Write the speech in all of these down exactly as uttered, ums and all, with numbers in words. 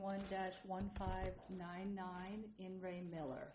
twenty-one dash one five nine nine, In re Miller.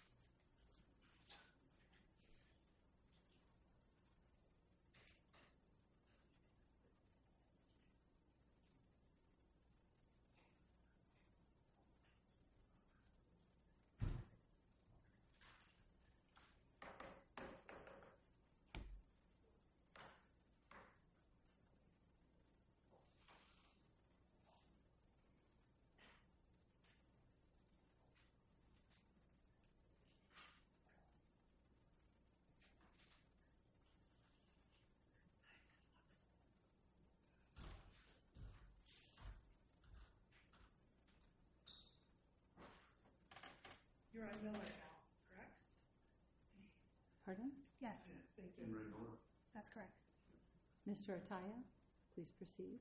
You're on Miller now, correct? Pardon? Yes, Thank you. that's correct. Mister Ataya, please proceed.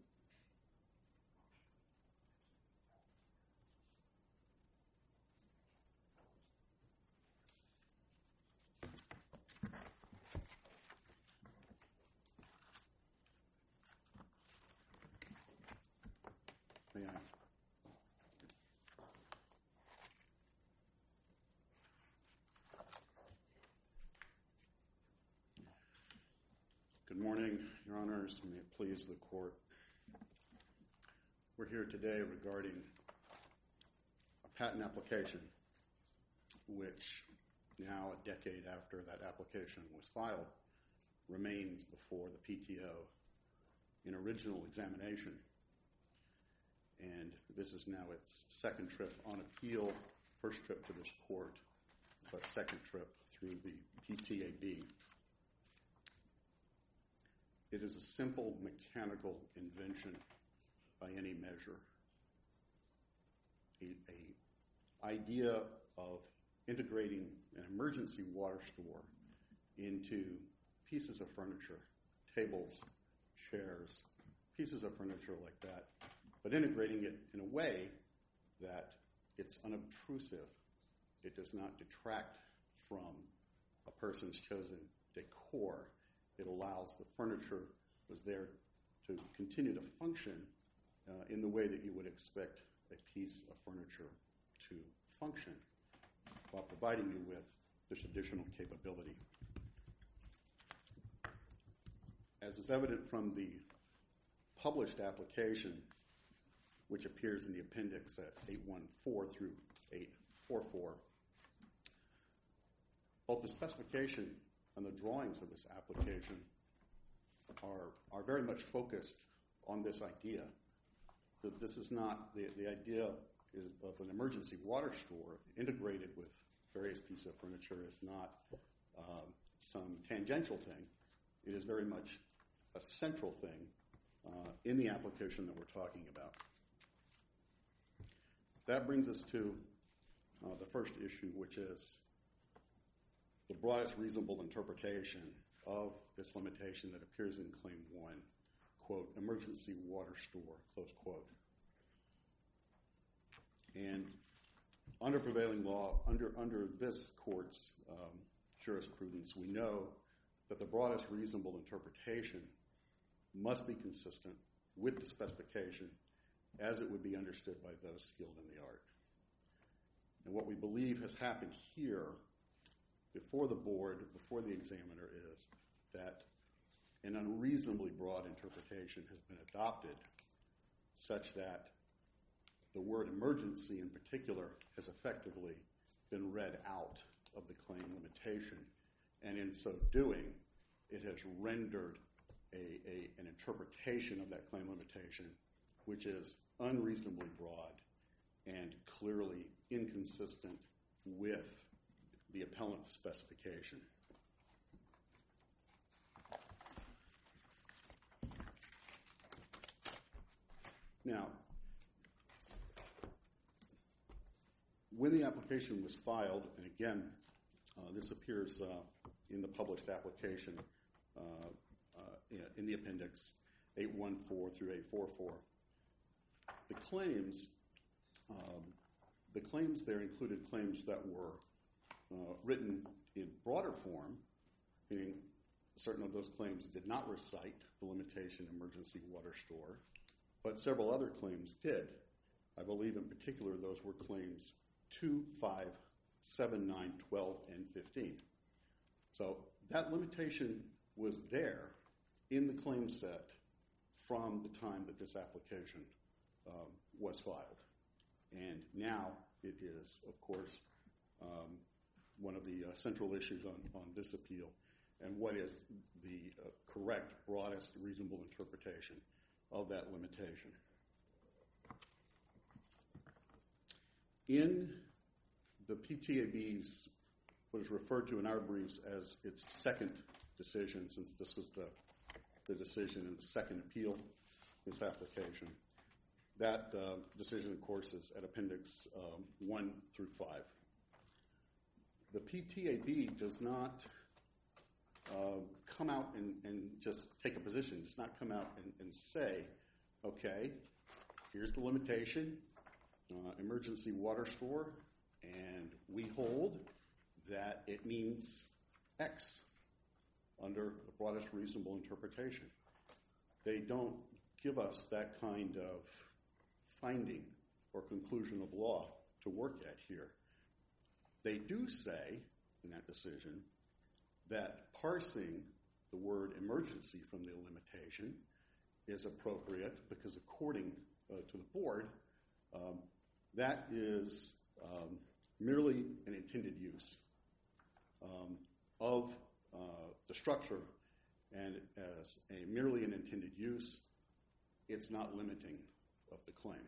May I? Good morning, Your Honors. May it please the Court. We're here today regarding a patent application which, now a decade after that application was filed, remains before the P T O in original examination. And this is now its second trip on appeal, first trip to this court, but second trip through the P T A B. It is a simple mechanical invention by any measure. A, a idea of integrating an emergency water store into pieces of furniture, tables, chairs, pieces of furniture like that, but integrating it in a way that it's unobtrusive. It does not detract from a person's chosen decor. It allows the furniture was there to continue to function uh, in the way that you would expect a piece of furniture to function, while providing you with this additional capability. As is evident from the published application, which appears in the appendix at eight one four through eight forty-four, both the specification and the drawings of this application are, are very much focused on this idea. That this is not, the, the idea is of an emergency water store integrated with various pieces of furniture is not um, some tangential thing. It is very much a central thing uh, in the application that we're talking about. That brings us to uh, the first issue, which is the broadest reasonable interpretation of this limitation that appears in Claim one, quote, emergency water store, close quote. And under prevailing law, under, under this court's um, jurisprudence, we know that the broadest reasonable interpretation must be consistent with the specification as it would be understood by those skilled in the art. And what we believe has happened here before the board, before the examiner, is that an unreasonably broad interpretation has been adopted such that the word emergency in particular has effectively been read out of the claim limitation. And in so doing, it has rendered a, a, an interpretation of that claim limitation which is unreasonably broad and clearly inconsistent with the appellant's specification. Now, when the application was filed, and again, uh, this appears uh, in the published application uh, uh, in the appendix eight one four through eight forty-four, the claims, um, the claims there included claims that were uh, written in broader form, meaning certain of those claims did not recite the limitation emergency water store, but several other claims did. I believe in particular those were claims two, five, seven, nine, twelve, and fifteen. So that limitation was there in the claim set from the time that this application um, was filed. And now it is, of course, um, one of the uh, central issues on, on this appeal, and what is the uh, correct, broadest, reasonable interpretation of that limitation. In the P T A B's, what is referred to in our briefs as its second decision, since this was the, the decision in the second appeal, this application, that uh, decision, of course, is at Appendix um, one through five. The P T A B does not uh, come out and, and just take a position, does not come out and, and say, okay, here's the limitation, uh, emergency water store, and we hold that it means X under the broadest reasonable interpretation. They don't give us that kind of finding or conclusion of law to work at here. They do say in that decision that parsing the word emergency from the limitation is appropriate because according uh, to the board, um, that is um, merely an intended use um, of uh, the structure, and as a merely an intended use, it's not limiting of the claim.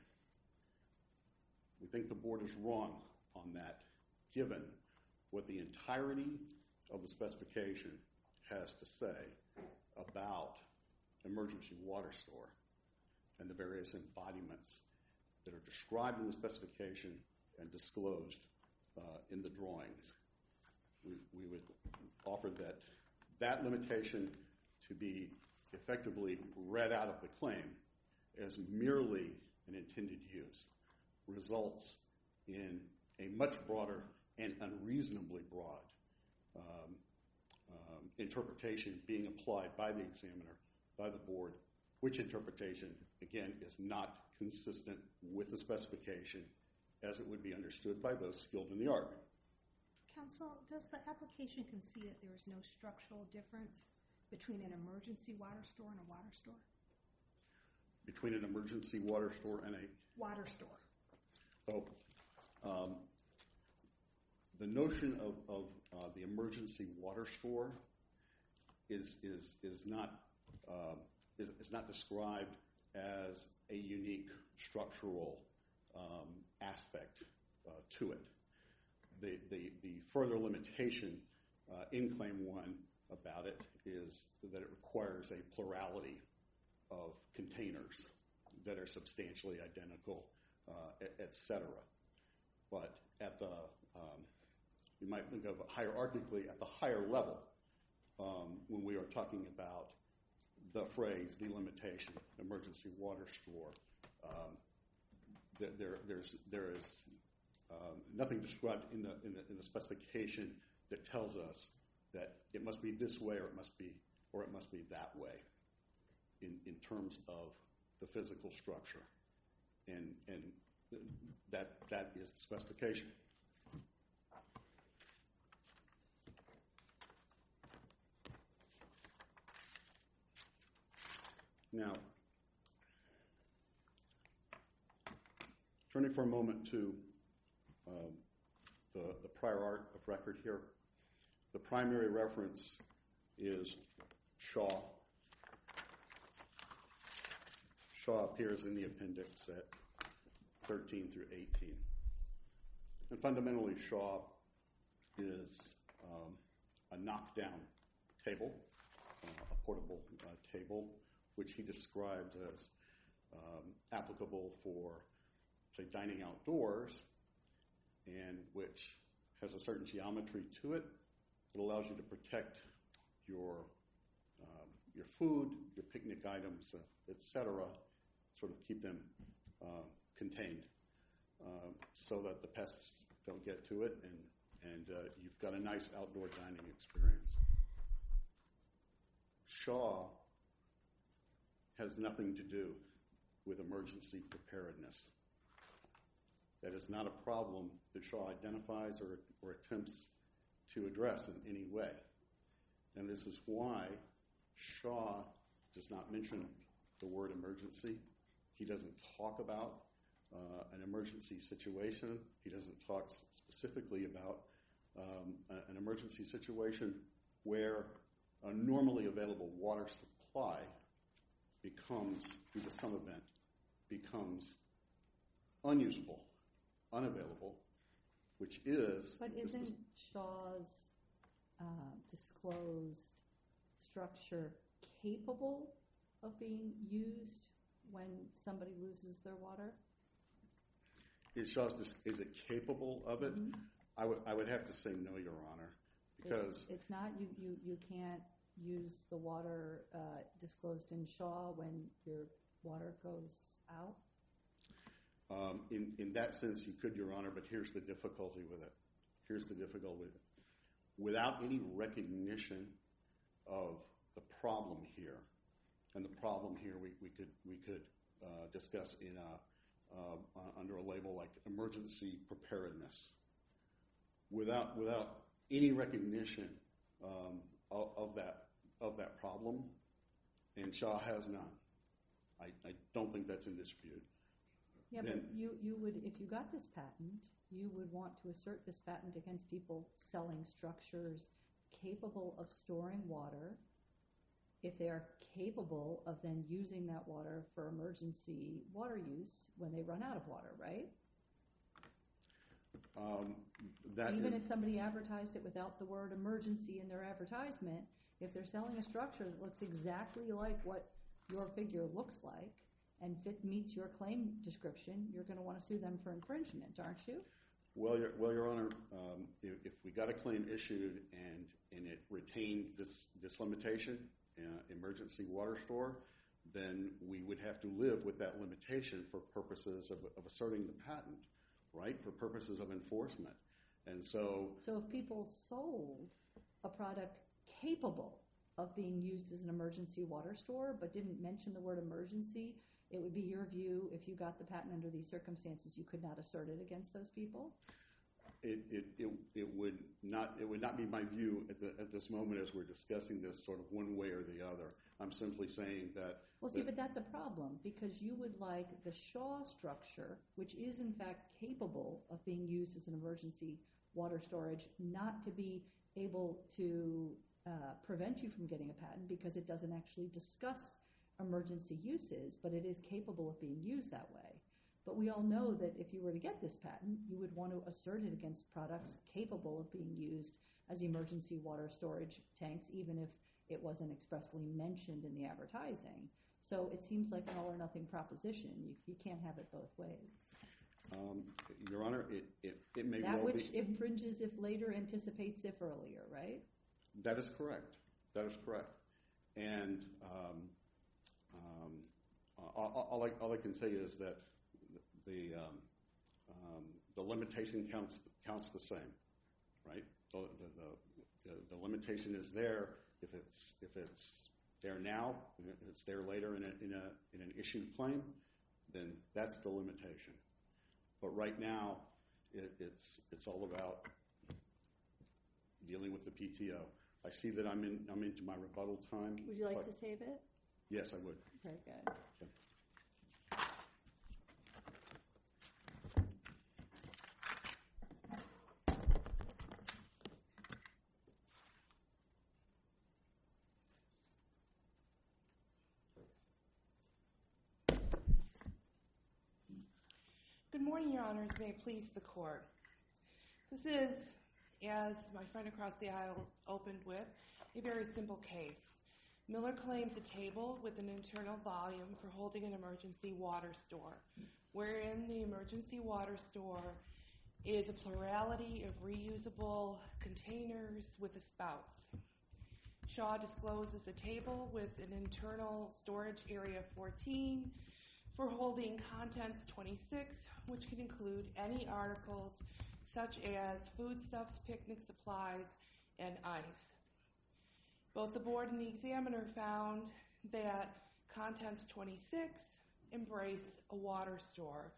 We think the board is wrong on that, given what the entirety of the specification has to say about emergency water store and the various embodiments that are described in the specification and disclosed uh, in the drawings. We, we would offer that that limitation to be effectively read out of the claim as merely an intended use results in a much broader and unreasonably broad um, um, interpretation being applied by the examiner, by the board, which interpretation, again, is not consistent with the specification as it would be understood by those skilled in the art. Counsel, does the application concede that there is no structural difference between an emergency water store and a water store? Between an emergency water store and a water store. Oh, um, the notion of, of uh, the emergency water store is is is not um, is, is not described as a unique structural um, aspect uh, to it. The the the further limitation uh, in Claim One about it is that it requires a plurality of containers that are substantially identical, uh, et, et cetera. But at the, um, you might think of hierarchically at the higher level, um, when we are talking about the phrase, the limitation, emergency water store, um, there, there, there's, there is um, nothing described in the, in the in the specification that tells us that it must be this way or it must be or it must be that way in, in terms of the physical structure. And and that that is the specification. Now, turning for a moment to um, the, the prior art of record here, the primary reference is Shaw. Shaw appears in the appendix at thirteen through eighteen. And fundamentally, Shaw is um, a knockdown table, uh, a portable uh, table, which he described as um, applicable for, say, dining outdoors, and which has a certain geometry to it that allows you to protect your um, your food, your picnic items, uh, et cetera, sort of keep them uh, contained uh, so that the pests don't get to it, and, and uh, you've got a nice outdoor dining experience. Shaw has nothing to do with emergency preparedness. That is not a problem that Shaw identifies or, or attempts to address in any way. And this is why Shaw does not mention the word emergency. He doesn't talk about uh, an emergency situation. He doesn't talk specifically about um, a, an emergency situation where a normally available water supply becomes, due to some event, becomes unusable, unavailable, which is... But isn't Shaw's uh, disclosed structure capable of being used when somebody loses their water? Is Shaw's, is it capable of it? Mm-hmm. I would I would have to say no, Your Honor, because... It, it's not, you, you, you can't use the water uh, disclosed in Shaw when your water goes out? Um, in, in that sense, you could, Your Honor, but here's the difficulty with it. Here's the difficulty with it. Without any recognition of the problem here, and the problem here we, we could we could uh, discuss in a, uh, under a label like emergency preparedness. Without without any recognition um, of, of that of that problem, and Shaw has none. I, I don't think that's in dispute. Yeah, Then, but you, you would, if you got this patent, you would want to assert this patent against people selling structures capable of storing water, if they are capable of then using that water for emergency water use when they run out of water, right? um, that Even is, if somebody advertised it without the word emergency in their advertisement, if they're selling a structure that looks exactly like what your figure looks like and fit meets your claim description, you're going to want to sue them for infringement, aren't you? well, your, well, Your Honor, um, if, if we got a claim issued and and it retained this this limitation, uh, emergency water store, then we would have to live with that limitation for purposes of, of asserting the patent, right? For purposes of enforcement, and so So if people sold a product capable of being used as an emergency water store but didn't mention the word emergency, it would be your view, if you got the patent under these circumstances, you could not assert it against those people? It, it, it, it would not it would not be my view at, the, at this moment as we're discussing this sort of one way or the other. I'm simply saying that... Well, see, that, but that's a problem, because you would like the Shaw structure, which is in fact capable of being used as an emergency water storage, not to be able to uh, prevent you from getting a patent because it doesn't actually discuss emergency uses, but it is capable of being used that way. But we all know that if you were to get this patent, you would want to assert it against products capable of being used as emergency water storage tanks, even if it wasn't expressly mentioned in the advertising. So it seems like an all or nothing proposition. You, you can't have it both ways. um, Your Honor, it, it, it may That well which be... infringes if later, anticipates if earlier, right? That is correct. That is correct. And um, um, all, all, I, all I can say is that the um, um, the limitation counts counts the same, right? The, the, the, the limitation is there if it's if it's there now, if it's there later in a in a in an issued claim, then that's the limitation. But right now, it, it's it's all about dealing with the P T O. I see that I'm in I'm into my rebuttal time. Would you like but- to save it? Yes, I would. Very good. Okay. Good morning, Your Honors. May it please the Court. This is, as my friend across the aisle opened with, a very simple case. Miller claims a table with an internal volume for holding an emergency water store, wherein the emergency water store is a plurality of reusable containers with the spouts. Shaw discloses a table with an internal storage area fourteen for holding contents twenty-six, which can include any articles such as foodstuffs, picnic supplies, and ice. Both the board and the examiner found that contents twenty-six embrace a water store.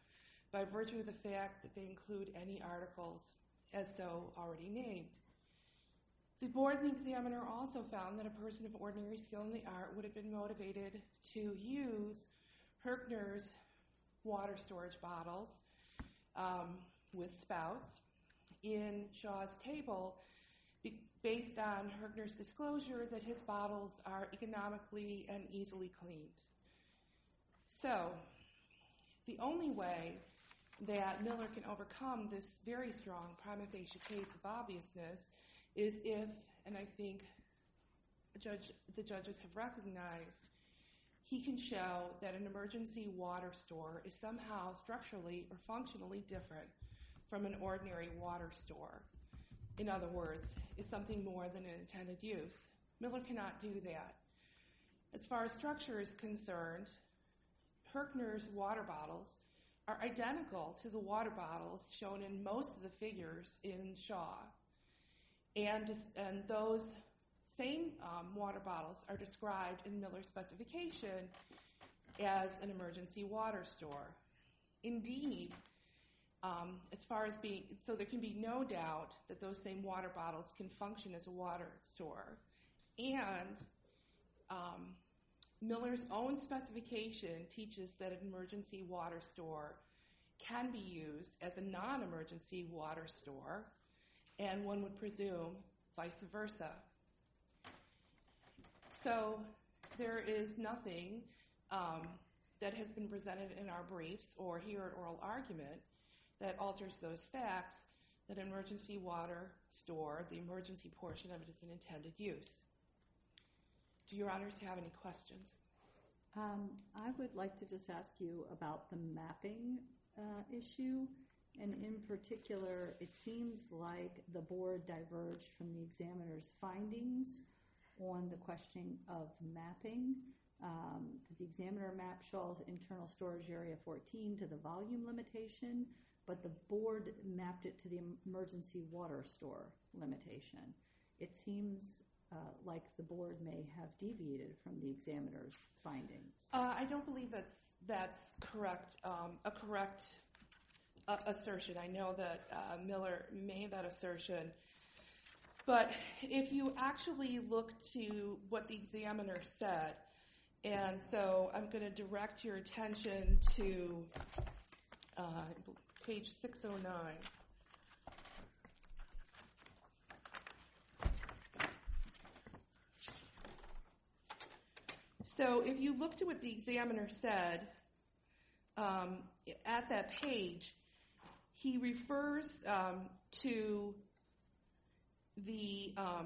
by virtue of the fact that they include any articles as so already named. The board and the examiner also found that a person of ordinary skill in the art would have been motivated to use Herkner's water storage bottles um, with spouts in Shaw's table be- based on Herkner's disclosure that his bottles are economically and easily cleaned. So, the only way that Miller can overcome this very strong prima facie case of obviousness is if, and I think the, judge, the judges have recognized, he can show that an emergency water store is somehow structurally or functionally different from an ordinary water store. In other words, is something more than an intended use. Miller cannot do that. As far as structure is concerned, Herkner's water bottles are identical to the water bottles shown in most of the figures in Shaw. And, and those same um, water bottles are described in Miller's specification as an emergency water store. Indeed, um, as far as being, so there can be no doubt that those same water bottles can function as a water store. And um, Miller's own specification teaches that an emergency water store can be used as a non-emergency water store, and one would presume vice versa. So there is nothing um, that has been presented in our briefs or here at oral argument that alters those facts that an emergency water store, the emergency portion of it, is an intended use. Do your honors have any questions? Um, I would like to just ask you about the mapping uh, issue. And in particular, it seems like the board diverged from the examiner's findings on the question of mapping. Um, the examiner mapped Shaw's internal storage area fourteen to the volume limitation, but the board mapped it to the emergency water store limitation. It seems uh, like the board may have deviated from the examiner's findings. Uh, I don't believe that's that's correct. Um, a correct uh, assertion. I know that uh, Miller made that assertion, but if you actually look to what the examiner said, and so I'm going to direct your attention to uh, page six oh nine. So if you look to what the examiner said um, at that page, he refers um, to the um,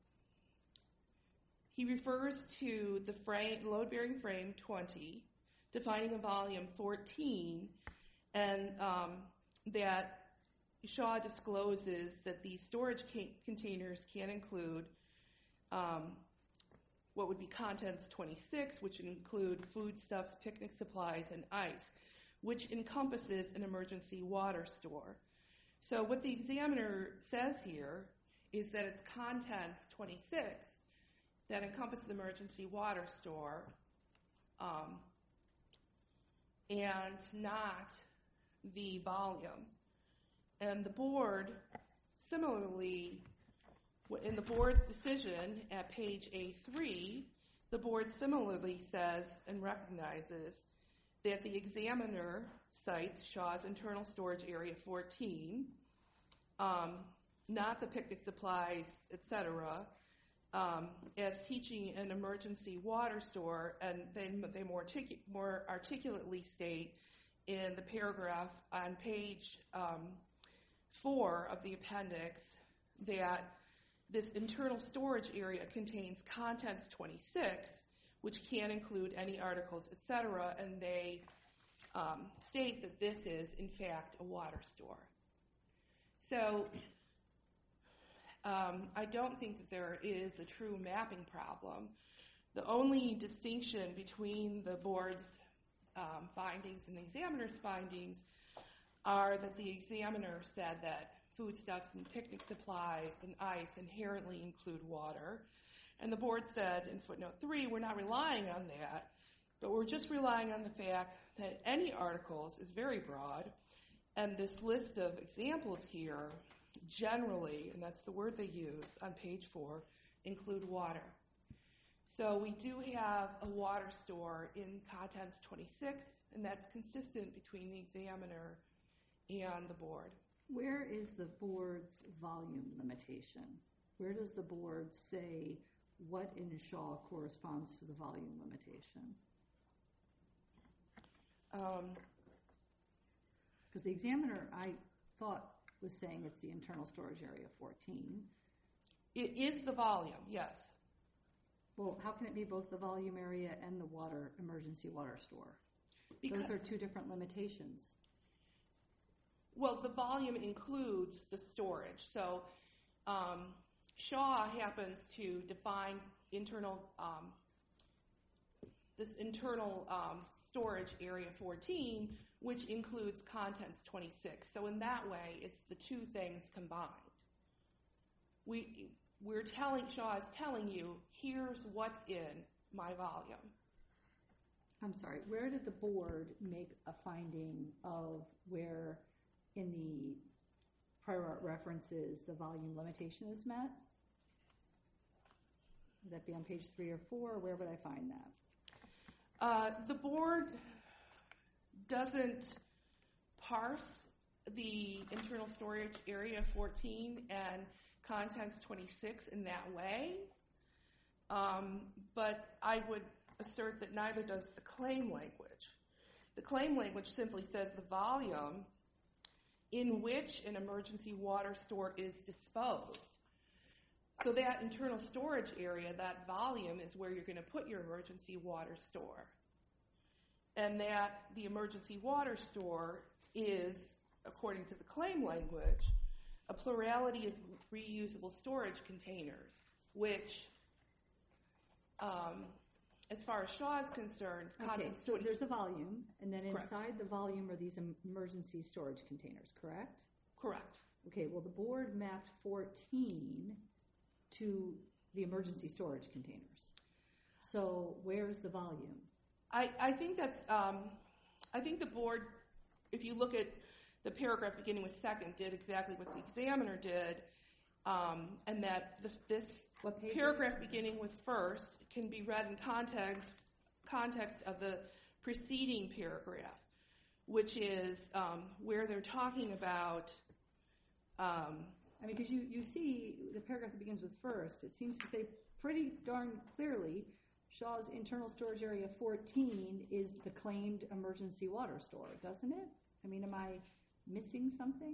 he refers to the frame, load-bearing frame twenty, defining a volume fourteen, and um, that Shaw discloses that these storage ca- containers can include um, what would be contents twenty-six, which include foodstuffs, picnic supplies, and ice, which encompasses an emergency water store. So what the examiner says here is that it's contents twenty-six that encompass the emergency water store um, and not the volume. And the board, similarly, in the board's decision at page A three, the board similarly says and recognizes that the examiner cites Shaw's internal storage area fourteen, um, not the picnic supplies, et cetera, um, as teaching an emergency water store, and then they more, articu- more articulately state in the paragraph on page um, four of the appendix that this internal storage area contains contents twenty-six, which can include any articles, et cetera, and they um, state that this is, in fact, a water store. So um, I don't think that there is a true mapping problem. The only distinction between the board's um, findings and the examiner's findings are that the examiner said that foodstuffs and picnic supplies and ice inherently include water. And the board said in footnote three, we're not relying on that, but we're just relying on the fact that any articles is very broad, And this list of examples here, generally, and that's the word they use on page four, include water. So we do have a water store in contents twenty-six, and that's consistent between the examiner and the board. Where is the board's volume limitation? Where does the board say what in Shaw corresponds to the volume limitation? Um, Because the examiner, I thought, was saying it's the internal storage area fourteen. it is the volume, yes. Well, how can it be both the volume area and the water emergency water store? Because, Those are two different limitations. well, the volume includes the storage. So um, Shaw happens to define internal um, this internal um, storage area fourteen, which includes contents twenty-six. So in that way, it's the two things combined. We, we're telling, Shaw is telling you, here's what's in my volume. I'm sorry, where did the board make a finding of where in the prior art references the volume limitation is met? Would that be on page three or four, or where would I find that? Uh, the board doesn't parse the internal storage area fourteen and contents twenty-six in that way, um, but I would assert that neither does the claim language. The claim language simply says the volume in which an emergency water store is disposed. So that internal storage area, that volume, is where you're going to put your emergency water store. And that the emergency water store is, according to the claim language, a plurality of reusable storage containers, which, um, as far as Shaw is concerned, Okay, contents so twenty there's a volume, and then Correct. inside the volume are these em- emergency storage containers, correct? Correct. Okay, well, the board mapped fourteen to the emergency storage containers. So where's the volume? I, I think that's, um, I think the board, if you look at the paragraph beginning with second, did exactly what the examiner did, um, and that the, this What page? paragraph beginning with first can be read in context, context of the preceding paragraph, which is um, where they're talking about um, I mean, because you, you see the paragraph that begins with first, it seems to say pretty darn clearly Shaw's internal storage area fourteen is the claimed emergency water store, doesn't it? I mean, am I missing something?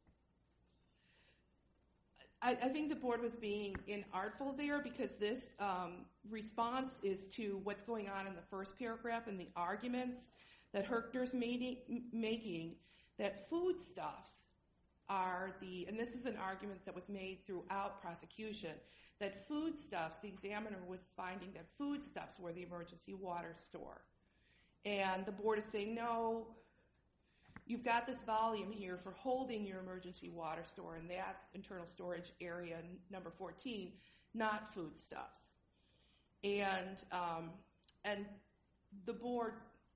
I, I think the board was being inartful there because this um, response is to what's going on in the first paragraph and the arguments that Herkner's making, making that foodstuffs are the, and this is an argument that was made throughout prosecution, that foodstuffs, the examiner was finding that foodstuffs were the emergency water store. And the board is saying, no, you've got this volume here for holding your emergency water store, and that's internal storage area number fourteen, not foodstuffs. And um, and the board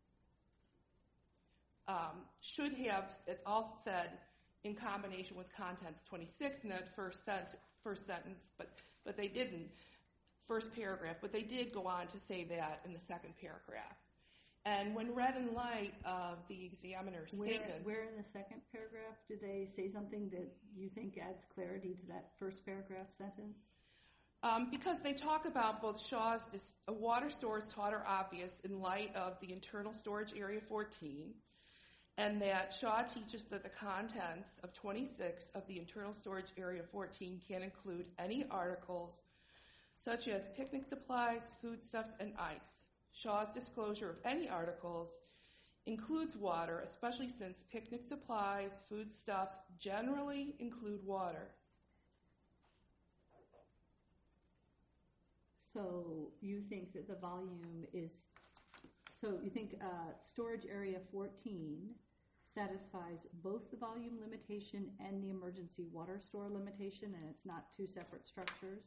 um, should have, as also said, in combination with contents twenty-six in that first sentence, first sentence, but but they didn't, first paragraph, but they did go on to say that in the second paragraph. And when read in light of the examiner's Where, statements, where in the second paragraph do they say something that you think adds clarity to that first paragraph sentence? um, because they talk about both Shaw's dis- a water store is taught or obvious in light of the internal storage area fourteen, and that Shaw teaches that the contents of twenty-six of the internal storage area fourteen can include any articles such as picnic supplies, foodstuffs, and ice. Shaw's disclosure of any articles includes water, especially since picnic supplies, foodstuffs generally include water. So you think that the volume is, so you think uh, storage area fourteen satisfies both the volume limitation and the emergency water store limitation, and it's not two separate structures?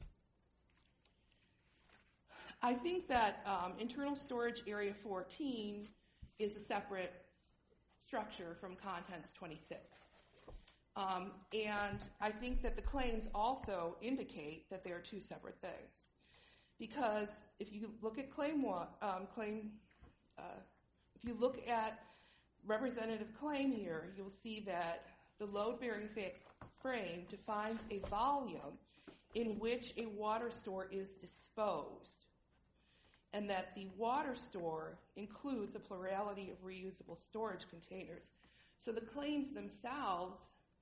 I think that um, internal storage area fourteen is a separate structure from contents twenty-six. Um, and I think that the claims also indicate that they are two separate things. Because if you look at claim one, um, claim, uh, if you look at representative claim here, you'll see that the load-bearing frame defines a volume in which a water store is disposed, and that the water store includes a plurality of reusable storage containers. So the claims themselves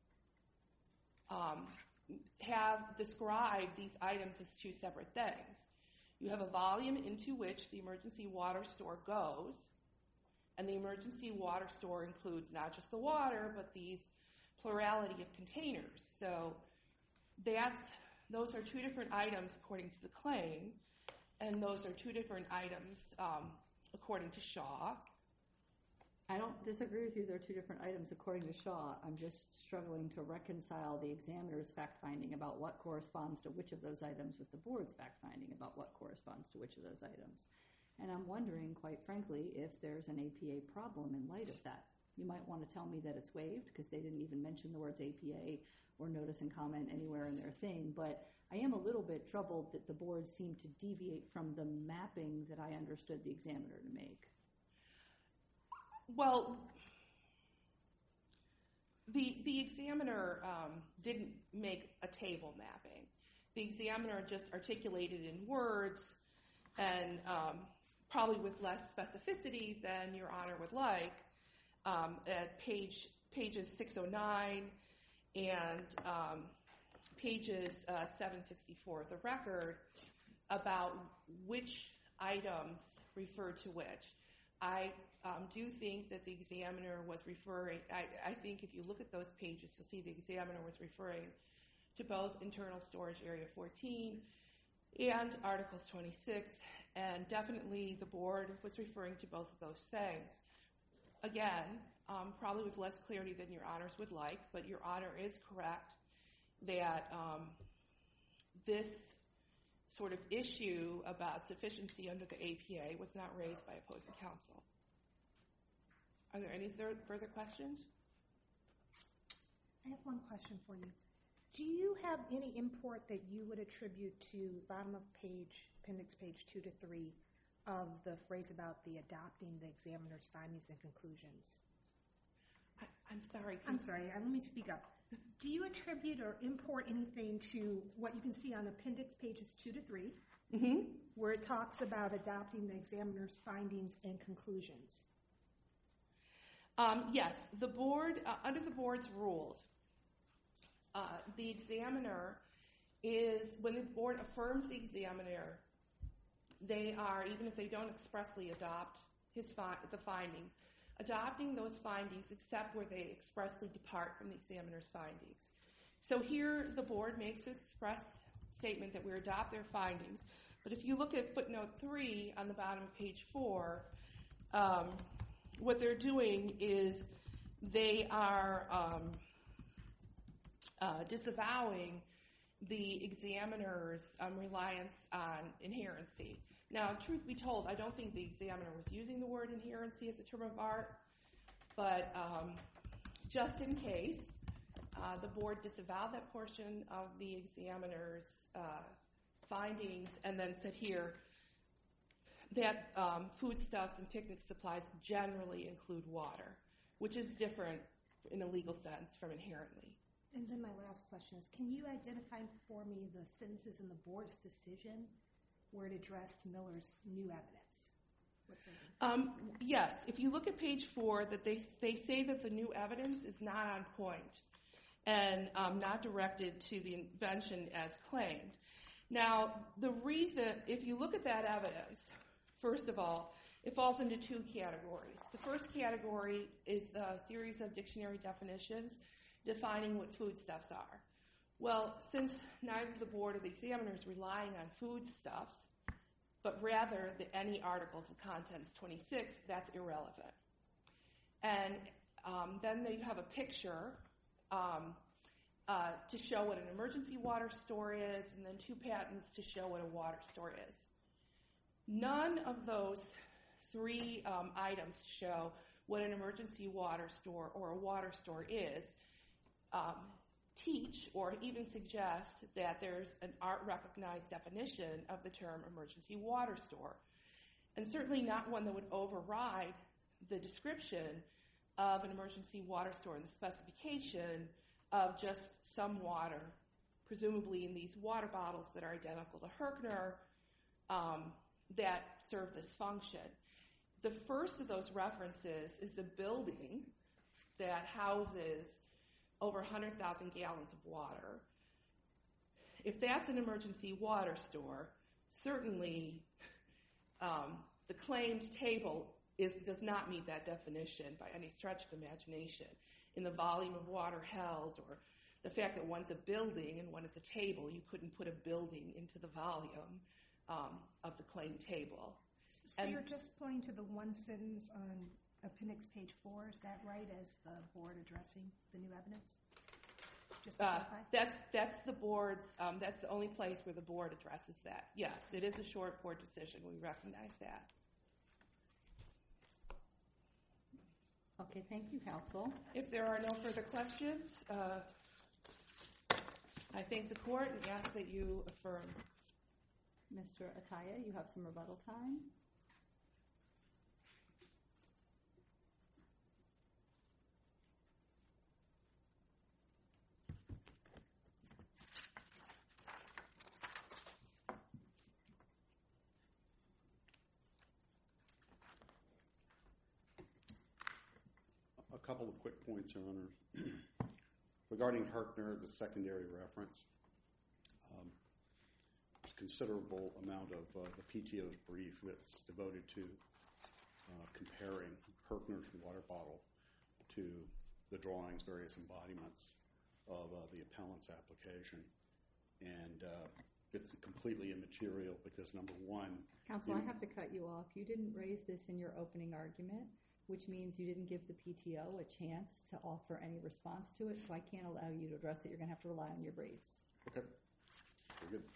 um, have described these items as two separate things. You have a volume into which the emergency water store goes, and the emergency water store includes not just the water, but these plurality of containers. So that's, those are two different items according to the claim, and those are two different items um, according to Shaw. I don't disagree with you. They're two different items according to Shaw. I'm just struggling to reconcile the examiner's fact-finding about what corresponds to which of those items with the board's fact-finding about what corresponds to which of those items. And I'm wondering, quite frankly, if there's an A P A problem in light of that. You might want to tell me that it's waived because they didn't even mention the words A P A or notice and comment anywhere in their thing. But I am a little bit troubled that the board seemed to deviate from the mapping that I understood the examiner to make. Well, the the examiner um, didn't make a table mapping. The examiner just articulated in words and um, probably with less specificity than Your Honor would like um, at page pages six oh nine and um, pages uh, seven sixty-four of the record about which items refer to which. I um, do think that the examiner was referring, I, I think if you look at those pages, you'll see the examiner was referring to both internal storage area fourteen and Articles twenty-six, and definitely the board was referring to both of those things. Again, um, probably with less clarity than Your Honors would like, but Your Honor is correct that um, this sort of issue about sufficiency under the A P A was not raised by opposing counsel. Are there any thir- further questions? I have one question for you. Do you have any import that you would attribute to bottom of page, appendix page two to three, of the phrase about the adopting the examiner's findings and conclusions? I, I'm sorry. I'm sorry, uh, let me speak up. Do you attribute or import anything to what you can see on appendix pages two to three, Mm-hmm. where it talks about adopting the examiner's findings and conclusions? Um, yes, the board, uh, under the board's rules, uh, the examiner is, when the board affirms the examiner, they are, even if they don't expressly adopt his fi- the findings, adopting those findings except where they expressly depart from the examiner's findings. So here the board makes an express statement that we adopt their findings, but if you look at footnote three on the bottom of page four, um, what they're doing is they are um, uh, disavowing the examiner's um, reliance on inherency. Now, truth be told, I don't think the examiner was using the word inherency as a term of art, but um, just in case, uh, the board disavowed that portion of the examiner's uh, findings and then said here that um, foodstuffs and picnic supplies generally include water, which is different in a legal sense from inherently. And then my last question is, can you identify for me the sentences in the board's decision where it addressed Miller's new evidence? What's in it? Um, yes, if you look at page four, that they they say that the new evidence is not on point and um, not directed to the invention as claimed. Now, the reason, if you look at that evidence, first of all, it falls into two categories. The first category is a series of dictionary definitions defining what foodstuffs are. Well, since neither the board or the examiner is relying on foodstuffs, but rather the any articles of contents twenty-six, that's irrelevant. And um, then you have a picture um, uh, to show what an emergency water store is, and then two patents to show what a water store is. None of those three um, items show what an emergency water store or a water store is, um, teach or even suggest that there's an art-recognized definition of the term emergency water store, and certainly not one that would override the description of an emergency water store in the specification of just some water, presumably in these water bottles that are identical to Herkner, um, that serve this function. The first of those references is the building that houses over one hundred thousand gallons of water. If that's an emergency water store, certainly um, the claimed table is, does not meet that definition by any stretch of the imagination in the volume of water held, or the fact that one's a building and one is a table. You couldn't put a building into the volume um, of the claimed table. So And- you're just pointing to the one sentence on appendix page four, is that right, as the board addressing the new evidence? Just to Uh, clarify? that's that's the board's. Um, that's the only place where the board addresses that. Yes, it is a short board decision. We recognize that. Okay, thank you, counsel. If there are no further questions, uh, I thank the court and ask that you affirm. Mister Ataya, you have some rebuttal time. A couple of quick points, Your Honor. Regarding Herkner, the secondary reference, um, there's a considerable amount of uh, the P T O's brief that's devoted to uh, comparing Herkner's water bottle to the drawings, various embodiments of uh, the appellant's application. And uh, it's completely immaterial because, number one— Counsel, I have to cut you off. You didn't raise this in your opening argument, which means you didn't give the P T O a chance to offer any response to it, so I can't allow you to address it. You're going to have to rely on your briefs. Okay, very good.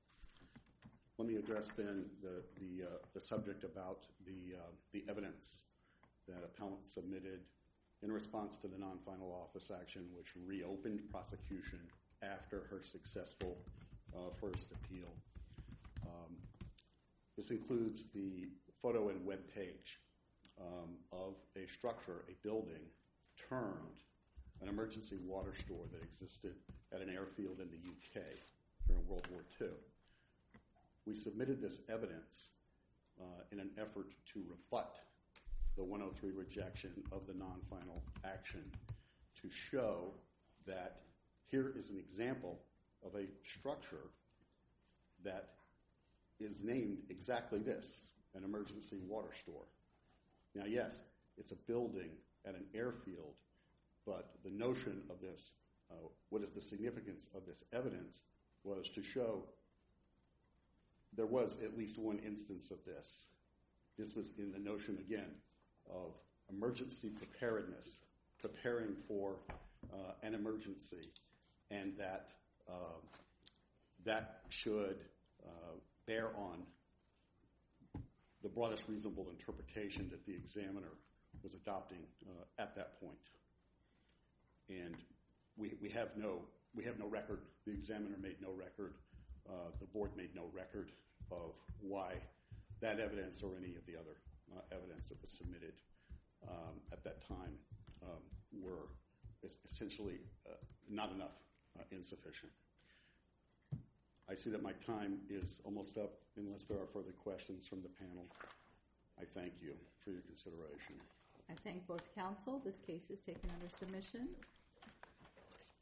Let me address then the the, uh, the subject about the uh, the evidence that appellant submitted in response to the non-final office action, which reopened prosecution after her successful uh, first appeal. Um, this includes the photo and web page um, of a structure, a building, termed an emergency water store that existed at an airfield in the U K during World War Two. We submitted this evidence uh, in an effort to rebut the one oh three rejection of the non-final action, to show that here is an example of a structure that is named exactly this, an emergency water store. Now, yes, it's a building at an airfield, but the notion of this, uh, what is the significance of this evidence, was to show there was at least one instance of this. This was in the notion, again, of emergency preparedness, preparing for uh, an emergency, and that uh, that should uh, bear on the broadest reasonable interpretation that the examiner was adopting uh, at that point. And we we have no we have no record. The examiner made no record. Uh, the board made no record of why that evidence or any of the other uh, evidence that was submitted um, at that time um, were essentially uh, not enough, uh, insufficient. I see that my time is almost up. Unless there are further questions from the panel, I thank you for your consideration. I thank both counsel. This case is taken under submission.